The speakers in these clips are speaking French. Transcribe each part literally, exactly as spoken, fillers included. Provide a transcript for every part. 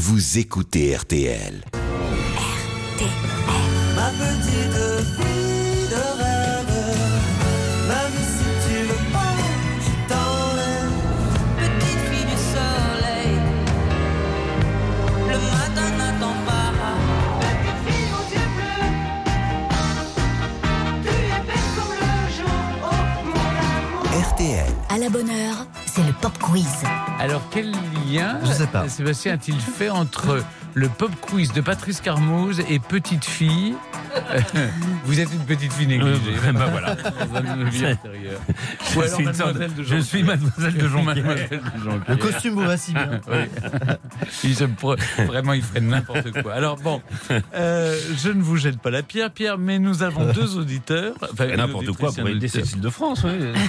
vous écoutez R T L. R T L. Ma petite fille de rêve, même si tu veux pas, je t'enlève. Petite fille du soleil, le matin n'attend pas. Petite fille aux yeux bleus, tu es belle comme le jour, oh mon amour. R T L. À la bonne heure, c'est le pop quiz. Alors, quel lien, Je sais pas. Sébastien, a-t-il fait entre le pop quiz de Patrice Carmouze et Petite Fille? Vous êtes une petite fille négligée. Euh, ben voilà. Dans un vie intérieur. Je Ou alors suis une sorte- Mademoiselle de je Jonquière. suis Mademoiselle de Jonquière. Mademoiselle de Jonquière. Le costume vous va si bien. Oui. Il se pro- Vraiment, il ferait n'importe quoi. Alors bon, euh, je ne vous jette pas la pierre, Pierre, mais nous avons deux auditeurs. Enfin, une N'importe quoi auditrice et pour un aider auditeur. Cécile de France.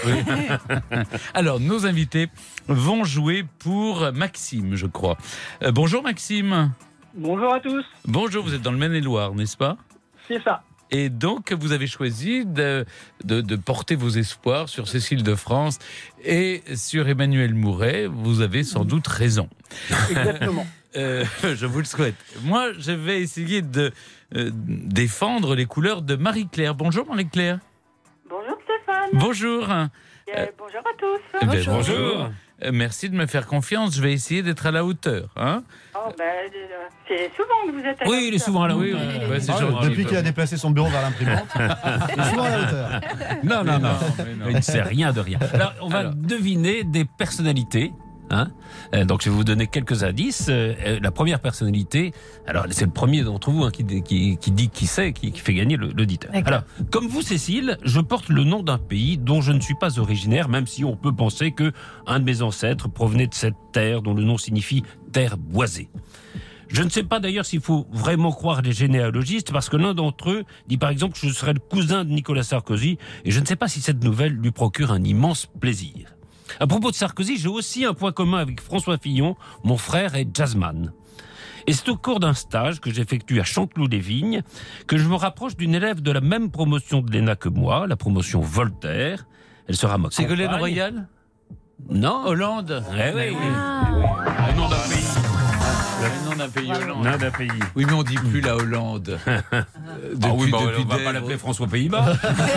Oui. Alors, nos invités vont jouer pour Maxime, je crois. Euh, bonjour Maxime. Bonjour à tous, Bonjour, vous êtes dans le Maine-et-Loire, n'est-ce pas? c'est ça. Et donc, vous avez choisi de, de, de porter vos espoirs sur Cécile de France et sur Emmanuel Mouret. Vous avez sans doute raison. Exactement. Euh, je vous le souhaite. Moi, je vais essayer de euh, défendre les couleurs de Marie-Claire. Bonjour Marie-Claire. Bonjour Stéphane. Bonjour. Euh, bonjour à tous. Eh ben, bonjour. Euh, Merci de me faire confiance. Je vais essayer d'être à la hauteur. Hein. Oh, ben, euh, c'est souvent que vous êtes à la Oui, il est hauteur. souvent à la Oui, hauteur. oui. Bah, c'est Ah, gentil. depuis qu'il a déplacé son bureau vers l'imprimante, il est souvent à la hauteur. Non, non, non. mais non. Il ne sait rien de rien. Alors, on va Alors. deviner des personnalités. Hein Euh, donc, je vais vous donner quelques indices. Euh, euh, la première personnalité, alors c'est le premier d'entre vous hein, qui, qui, qui dit qui c'est, qui, qui fait gagner le- l'auditeur. Alors, comme vous, Cécile, je porte le nom d'un pays dont je ne suis pas originaire, même si on peut penser que un de mes ancêtres provenait de cette terre dont le nom signifie terre boisée. Je ne sais pas d'ailleurs s'il faut vraiment croire les généalogistes, parce que l'un d'entre eux dit par exemple que je serais le cousin de Nicolas Sarkozy, et je ne sais pas si cette nouvelle lui procure un immense plaisir. À propos de Sarkozy, j'ai aussi un point commun avec François Fillon, mon frère est jazzman. Et c'est au cours d'un stage que j'effectue à Chanteloup-les-Vignes que je me rapproche d'une élève de la même promotion de l'E N A que moi, la promotion Voltaire. Elle sera ma Ségolène compagne. Royal? Non. Hollande? Eh oui, oui. Ah. Le nom d'un pays. Le nom d'un pays Hollande. Le nom d'un pays. Oui, mais on dit plus la Hollande. Euh, Ah oui, bah, depuis on va des- pas l'appeler François Pays-Bas.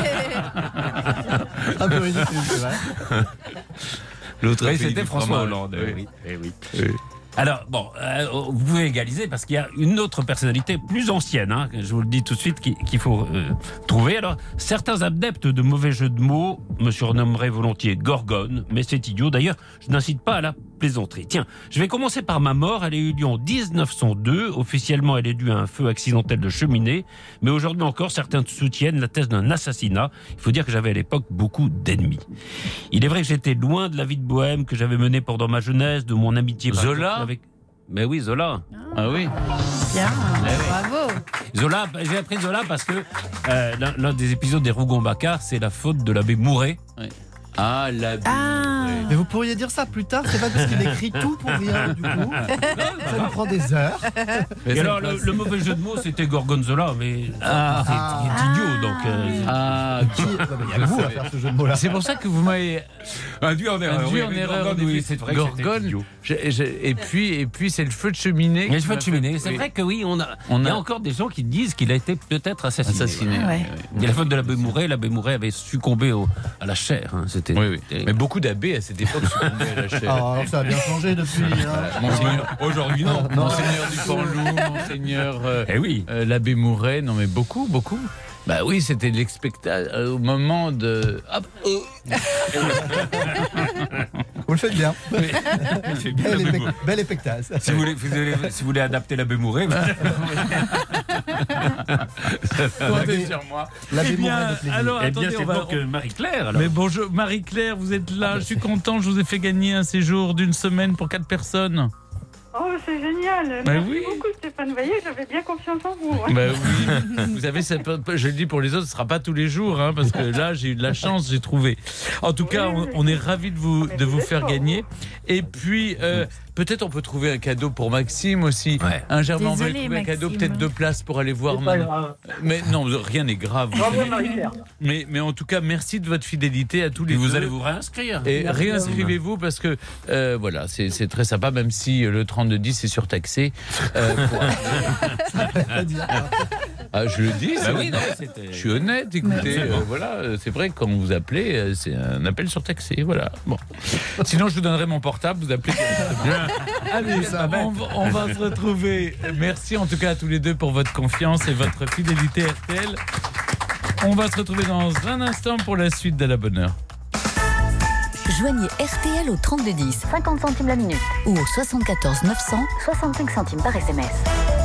Un peu ridicule, c'est vrai. L'autre Oui, pays c'était du François fromage. Hollande. Oui. Eh oui. Alors, bon, euh, vous pouvez égaliser parce qu'il y a une autre personnalité plus ancienne, hein, je vous le dis tout de suite, qu'il qu'il faut euh, trouver. Alors, certains adeptes de mauvais jeux de mots me surnommeraient volontiers Gorgone, mais c'est idiot. D'ailleurs, je n'incite pas à la plaisanterie. Tiens, je vais commencer par ma mort. Elle a eu lieu en dix-neuf cent deux. Officiellement, elle est due à un feu accidentel de cheminée. Mais aujourd'hui encore, certains soutiennent la thèse d'un assassinat. Il faut dire que j'avais à l'époque beaucoup d'ennemis. Il est vrai que j'étais loin de la vie de bohème que j'avais menée pendant ma jeunesse, de mon amitié par Zola exemple, avec... Mais oui, Zola. Ah oui. Bien, bravo. Zola, j'ai appris Zola parce que euh, l'un, l'un des épisodes des Rougon-Macquart, c'est la faute de l'abbé Mouret. Ah, la Ah. Mais vous pourriez dire ça plus tard, c'est pas parce qu'il écrit tout pour rien du coup. Ça nous prend des heures. Et alors, le, le mauvais jeu de mots, c'était Gorgonzola, mais Ah. c'est, c'est idiot, donc... euh, Ah, Qui... Non, mais il y a que vous à faire ce jeu de mots-là. c'est pour ça que vous m'avez induit en erreur. induit oui, en mais erreur. Gorgone, au début. oui, c'est vrai que c'était Gorgone. idiot. Je- je- et puis, et puis c'est le feu de cheminée. Il y a le qui feu m'a de fait- cheminée. C'est oui. vrai que oui, on a, On il y a a- encore des gens qui disent qu'il a été peut-être assassiné. Assassiné. Ouais. oui, Il y a la faute de l'abbé Mouret. L'abbé Mouret avait succombé au, à la chair. Hein, c'était Oui, oui. terrible. Mais beaucoup d'abbés à cette époque succombaient à la chair. Ah, alors ça a bien changé depuis. hein. Monseigneur, Aujourd'hui, non. Non. Monseigneur Dupanloup, Monseigneur euh, Eh oui. euh, l'abbé Mouret, non mais beaucoup, beaucoup. Bah oui, c'était l'expectacle euh, au moment de. Ah, euh, Vous le faites bien. C'est bien, Belle, l'abbé épec- Mouret. belle épectase. Si vous voulez, vous voulez- si vous voulez adapter l'abbé Mouret, bah, comptez sur moi. L'abbé Eh bien, Mouret de plaisir. alors eh bien, attendez, c'est on va. donc euh, Marie-Claire. Alors. Mais bonjour Marie-Claire, vous êtes là, je suis content, je vous ai fait gagner un séjour d'une semaine pour quatre personnes. Oh, c'est génial. Bah Merci oui. beaucoup Stéphane. Vous voyez, j'avais bien confiance en vous. hein. Bah oui, vous savez, ça peut- je le dis pour les autres, ce sera pas tous les jours, hein, parce que là j'ai eu de la chance, j'ai trouvé. En tout cas, Oui, on, oui. on est ravis de vous, Mais de vous vous êtes faire fort, gagner. Et puis, euh, peut-être on peut trouver un cadeau pour Maxime aussi. Ouais. Un Germain, on va lui Désolée, trouver un cadeau, Maxime. peut-être deux places pour aller voir. C'est pas Ma- grave. Mais non, rien n'est grave. vous Bravo, savez. Marie-Claire. Mais, mais en tout cas, merci de votre fidélité à tous les Et vous deux. allez vous réinscrire. Et Merci réinscrivez-vous parce que euh, voilà, c'est c'est très sympa, même si le trente-deux dix est surtaxé. Euh, pour- ah, je le dis, Bah c'est oui, non, honnête. c'était- Je suis honnête, écoutez, euh, voilà, euh, c'est vrai que quand vous appelez, euh, c'est un appel surtaxé, voilà. Bon. Sinon, je vous donnerai mon portable, vous appelez directement. Allez, on, va- on va se retrouver. Merci en tout cas à tous les deux pour votre confiance et votre fidélité R T L. On va se retrouver dans un instant pour la suite de la bonne heure. Joignez R T L au trente-deux dix, cinquante centimes la minute, ou au soixante-quatorze neuf cents, soixante-cinq centimes par S M S.